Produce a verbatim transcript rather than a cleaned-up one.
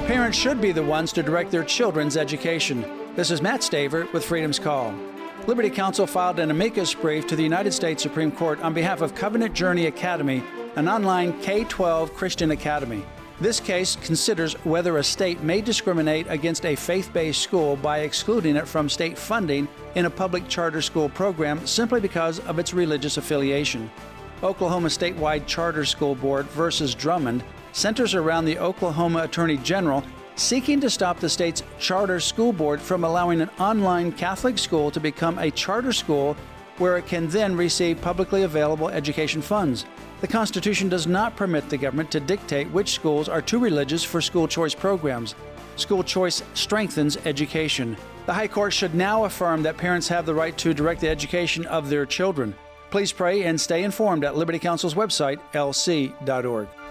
Parents should be the ones to direct their children's education. This is Matt Staver with Freedom's Call. Liberty Counsel filed an amicus brief to the United States Supreme Court on behalf of Covenant Journey Academy, an online K twelve Christian academy. This case considers whether a state may discriminate against a faith-based school by excluding it from state funding in a public charter school program simply because of its religious affiliation. Oklahoma Statewide Charter School Board versus Drummond centers around the Oklahoma Attorney General seeking to stop the state's charter school board from allowing an online Catholic school to become a charter school where it can then receive publicly available education funds. The Constitution does not permit the government to dictate which schools are too religious for school choice programs. School choice strengthens education. The High Court should now affirm that parents have the right to direct the education of their children. Please pray and stay informed at Liberty Counsel's website, L C dot org.